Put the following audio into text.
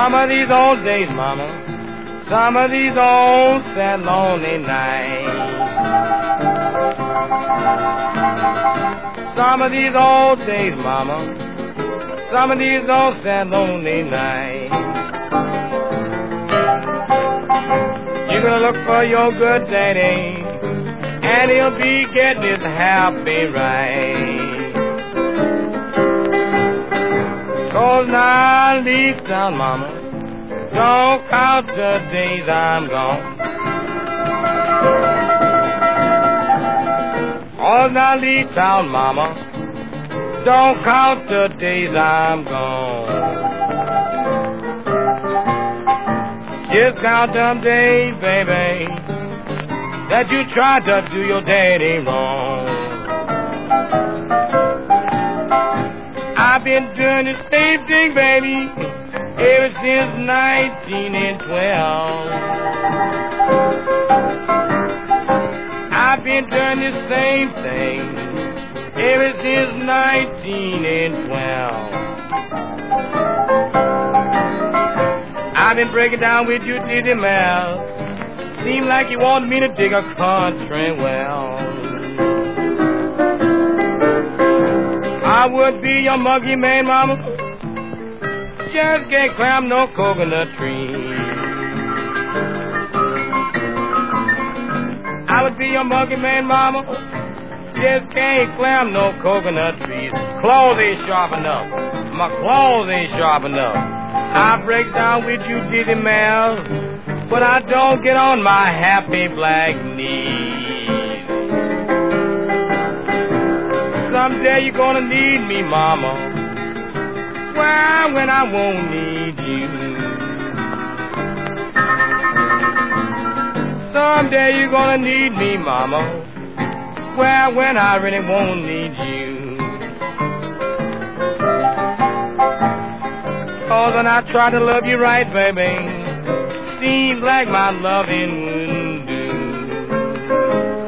Some of these old days, mama, some of these old sad lonely nights. Some of these old days, mama, some of these old sad lonely nights. You're gonna look for your good daddy, and he'll be getting his happy right. 'Cause now I leave town, mama, don't count the days I'm gone. 'Cause now I leave town, mama, don't count the days I'm gone. Just count them days, baby, that you tried to do your daddy wrong. I've been doing the same thing, baby, ever since 1912. I've been doing the same thing ever since 1912. I've been breaking down with you, Diddy Mel. Seemed like you wanted me to dig a country well. I would be your monkey man, mama, just can't climb no coconut tree. I would be your monkey man, mama, just can't climb no coconut trees. Claws ain't sharp enough, my claws ain't sharp enough. I break down with you, Diddy Mel, but I don't get on my happy black knees. Someday you're gonna need me, mama, why when I won't need you? Someday you're gonna need me, mama, why when I really won't need you? 'Cause when I try to love you right, baby, seems like my loving wouldn't do.